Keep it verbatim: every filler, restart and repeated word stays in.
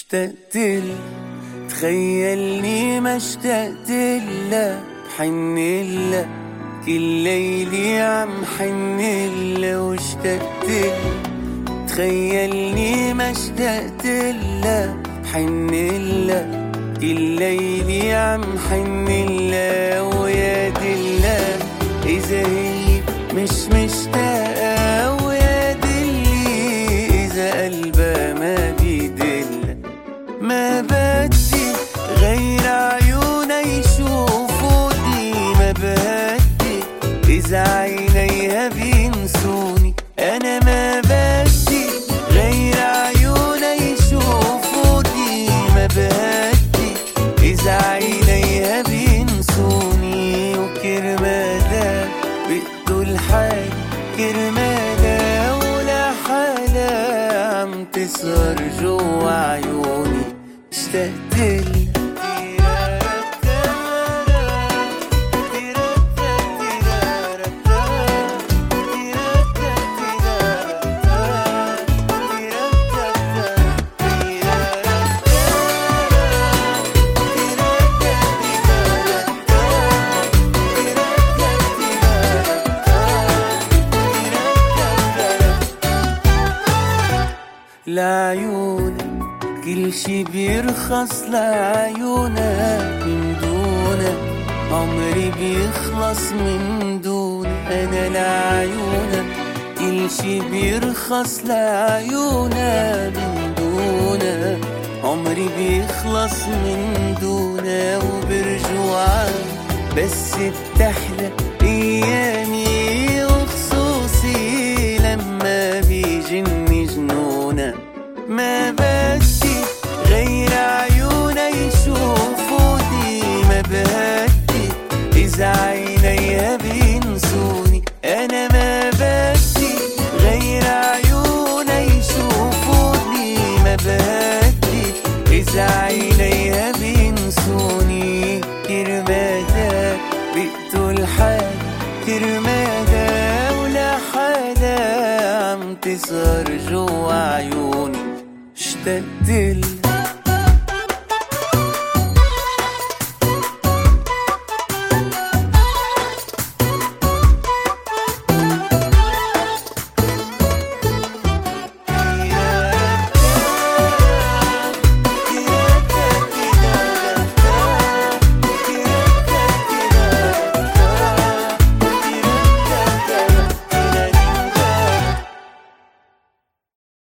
اشتقتلك تخيلني ما اشتقتلك بحنلك كل ليلي عم حنلك واشتقتلك تخيلني ما اشتقتلك بحنلك كل ليلي عم حنلك ويا دلك إذا هي مش مشتاقة ويا دلي إذا قلبها ما بيدلك ما بدي غير عيونها يشوفوني ما بدي إذا عينيها بينسوني أنا ما بدي غير عيونها يشوفوني ما بدي إذا عينيها بينسوني وكرمالها بقتوا الحال كرمالها ولا حالها عم تسهر جوا عيوني اشتقتلك لعيونك كل شي بيرخص لعيونك من دونك عمري بيخلص من دونك أنا لعيونك كل شي بيرخص لعيونك من دونك عمري بيخلص من دونك وبرجوعك بس بتحلى أيامي وخصوصي لما بيجني جنونك ما بدي غير عيونها يشوفوني ما بدي إذا عينيها بينسوني أنا ما بدي غير عيونها يشوفوني ما بدي إذا عينيها بينسوني كرمالها بقتوا الحال كرمالها ولا حدا عم تسهر جوا عيوني اشتقتلك